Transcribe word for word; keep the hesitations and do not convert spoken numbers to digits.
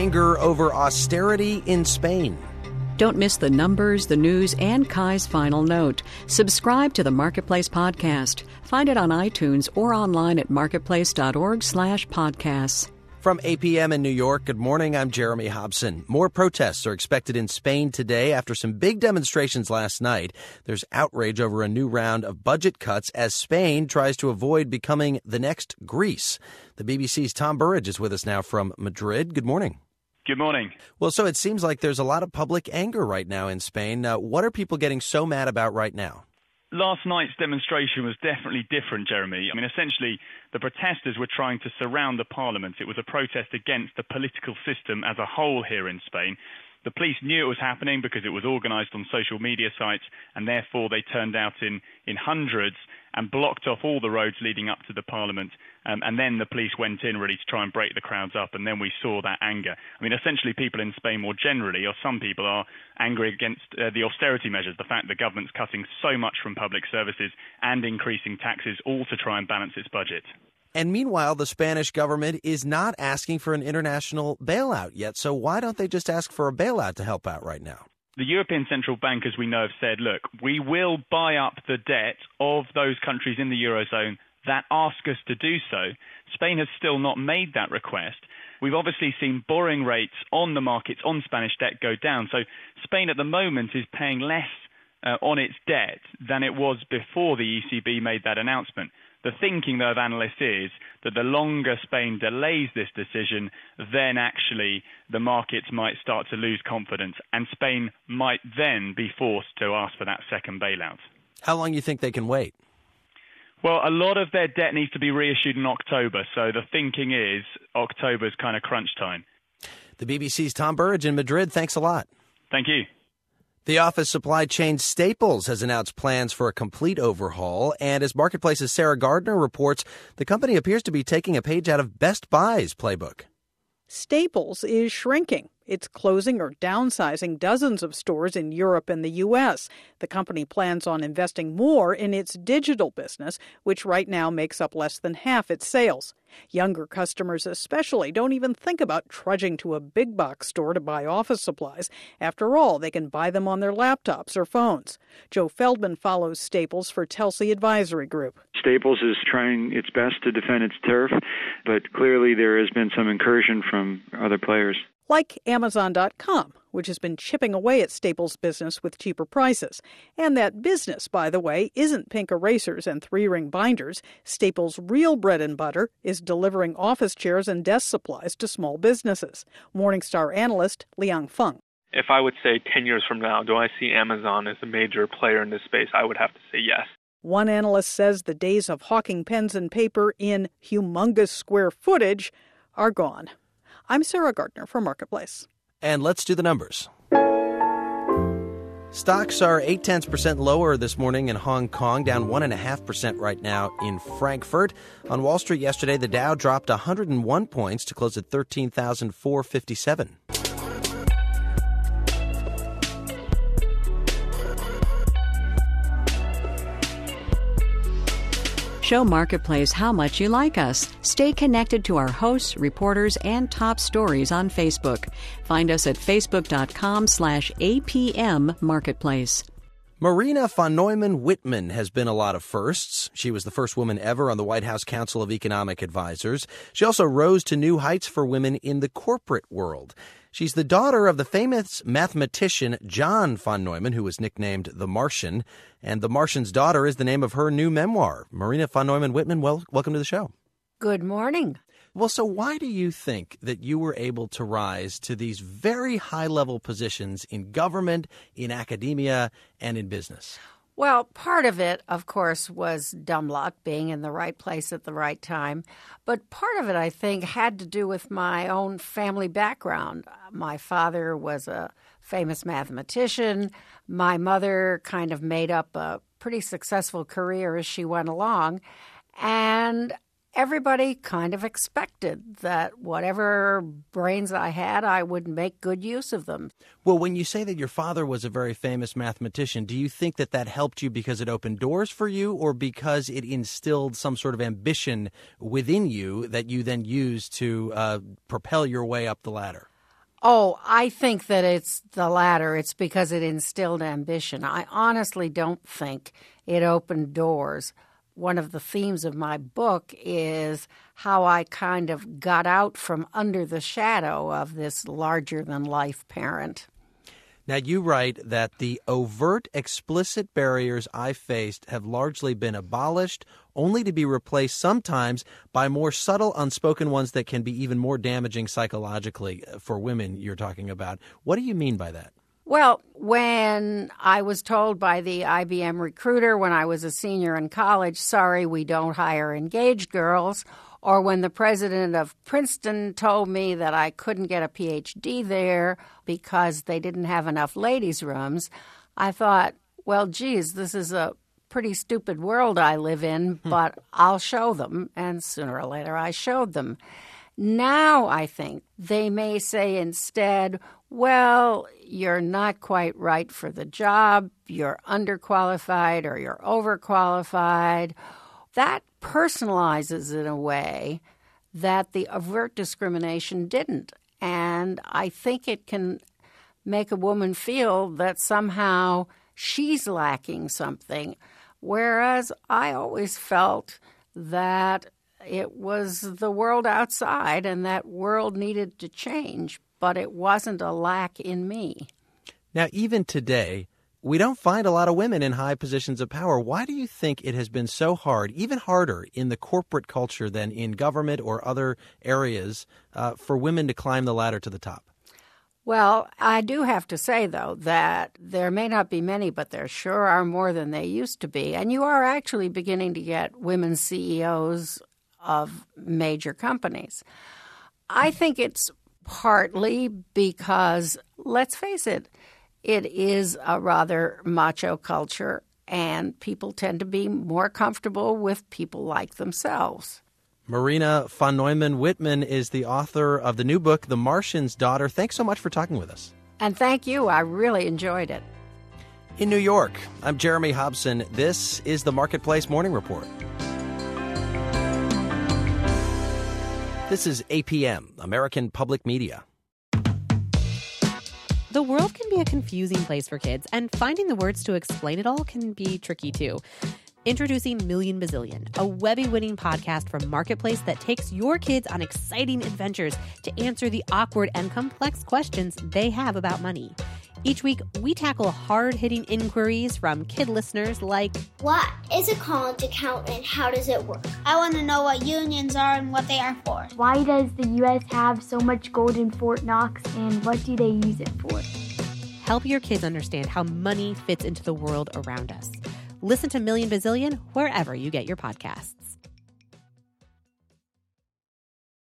anger over austerity in Spain. Don't miss the numbers, the news, and Kai's final note. Subscribe to the Marketplace podcast. Find it on iTunes or online at marketplace.org slash podcasts. From eight p.m. in New York, good morning. I'm Jeremy Hobson. More protests are expected in Spain today after some big demonstrations last night. There's outrage over a new round of budget cuts as Spain tries to avoid becoming the next Greece. The B B C's Tom Burridge is with us now from Madrid. Good morning. Good morning. Well, so it seems like there's a lot of public anger right now in Spain. Uh, what are people getting so mad about right now? Last night's demonstration was definitely different, Jeremy. I mean, essentially, the protesters were trying to surround the parliament. It was a protest against the political system as a whole here in Spain. The police knew it was happening because it was organized on social media sites, and therefore they turned out in, in hundreds and blocked off all the roads leading up to the parliament. Um, and then the police went in really to try and break the crowds up, and then we saw that anger. I mean, essentially, people in Spain more generally, or some people, are angry against uh, the austerity measures, the fact the government's cutting so much from public services and increasing taxes, all to try and balance its budget. And meanwhile, the Spanish government is not asking for an international bailout yet. So why don't they just ask for a bailout to help out right now? The European Central Bank, as we know, have said, look, we will buy up the debt of those countries in the Eurozone that ask us to do so. Spain has still not made that request. We've obviously seen borrowing rates on the markets on Spanish debt go down. So Spain at the moment is paying less uh, on its debt than it was before the E C B made that announcement. The thinking, though, of analysts is that the longer Spain delays this decision, then actually the markets might start to lose confidence, and Spain might then be forced to ask for that second bailout. How long do you think they can wait? Well, a lot of their debt needs to be reissued in October, so the thinking is October's kind of crunch time. The B B C's Tom Burridge in Madrid. Thanks a lot. Thank you. The office supply chain Staples has announced plans for a complete overhaul, and as Marketplace's Sarah Gardner reports, the company appears to be taking a page out of Best Buy's playbook. Staples is shrinking. It's closing or downsizing dozens of stores in Europe and the U S. The company plans on investing more in its digital business, which right now makes up less than half its sales. Younger customers especially don't even think about trudging to a big box store to buy office supplies. After all, they can buy them on their laptops or phones. Joe Feldman follows Staples for Telsey Advisory Group. Staples is trying its best to defend its turf, but clearly there has been some incursion from other players. Like Amazon dot com, which has been chipping away at Staples' business with cheaper prices. And that business, by the way, isn't pink erasers and three-ring binders. Staples' real bread and butter is delivering office chairs and desk supplies to small businesses. Morningstar analyst Liang Feng. If I would say ten years from now, do I see Amazon as a major player in this space, I would have to say yes. One analyst says the days of hawking pens and paper in humongous square footage are gone. I'm Sarah Gardner for Marketplace. And let's do the numbers. Stocks are eight tenths percent lower this morning in Hong Kong, down one point five percent right now in Frankfurt. On Wall Street yesterday, the Dow dropped one hundred one points to close at thirteen thousand four hundred fifty-seven. Show Marketplace how much you like us. Stay connected to our hosts, reporters, and top stories on Facebook. Find us at facebook.com slash APM Marketplace. Marina von Neumann-Wittmann has been a lot of firsts. She was the first woman ever on the White House Council of Economic Advisors. She also rose to new heights for women in the corporate world. She's the daughter of the famous mathematician John von Neumann, who was nicknamed the Martian. And The Martian's Daughter is the name of her new memoir. Marina von Neumann-Wittmann, well, welcome to the show. Good morning. Well, so why do you think that you were able to rise to these very high-level positions in government, in academia, and in business? Well, part of it, of course, was dumb luck, being in the right place at the right time. But part of it, I think, had to do with my own family background. My father was a famous mathematician. My mother kind of made up a pretty successful career as she went along. And everybody kind of expected that whatever brains I had, I would make good use of them. Well, when you say that your father was a very famous mathematician, do you think that that helped you because it opened doors for you or because it instilled some sort of ambition within you that you then used to uh, propel your way up the ladder? Oh, I think that it's the latter. It's because it instilled ambition. I honestly don't think it opened doors. One of the themes of my book is how I kind of got out from under the shadow of this larger-than-life parent. Now, you write that the overt, explicit barriers I faced have largely been abolished, only to be replaced sometimes by more subtle, unspoken ones that can be even more damaging psychologically for women you're talking about. What do you mean by that? Well, when I was told by the I B M recruiter when I was a senior in college, sorry, we don't hire engaged girls, or when the president of Princeton told me that I couldn't get a P H D there because they didn't have enough ladies' rooms, I thought, well, geez, this is a pretty stupid world I live in, but I'll show them. And sooner or later, I showed them. Now I think they may say instead, well, you're not quite right for the job, you're underqualified or you're overqualified. That personalizes in a way that the overt discrimination didn't. And I think it can make a woman feel that somehow she's lacking something, whereas I always felt that it was the world outside and that world needed to change, but it wasn't a lack in me. Now, even today, we don't find a lot of women in high positions of power. Why do you think it has been so hard, even harder in the corporate culture than in government or other areas, uh, for women to climb the ladder to the top? Well, I do have to say, though, that there may not be many, but there sure are more than they used to be. And you are actually beginning to get women C E Os of major companies. I think it's partly because, let's face it, it is a rather macho culture, and people tend to be more comfortable with people like themselves. Marina von Neumann-Wittmann is the author of the new book, The Martian's Daughter. Thanks so much for talking with us. And thank you. I really enjoyed it. In New York, I'm Jeremy Hobson. This is the Marketplace Morning Report. This is A P M, American Public Media. The world can be a confusing place for kids, and finding the words to explain it all can be tricky, too. Introducing Million Bazillion, a Webby-winning podcast from Marketplace that takes your kids on exciting adventures to answer the awkward and complex questions they have about money. Each week, we tackle hard-hitting inquiries from kid listeners like, what is a college account and how does it work? I want to know what unions are and what they are for. Why does the U S have so much gold in Fort Knox and what do they use it for? Help your kids understand how money fits into the world around us. Listen to Million Bazillion wherever you get your podcasts.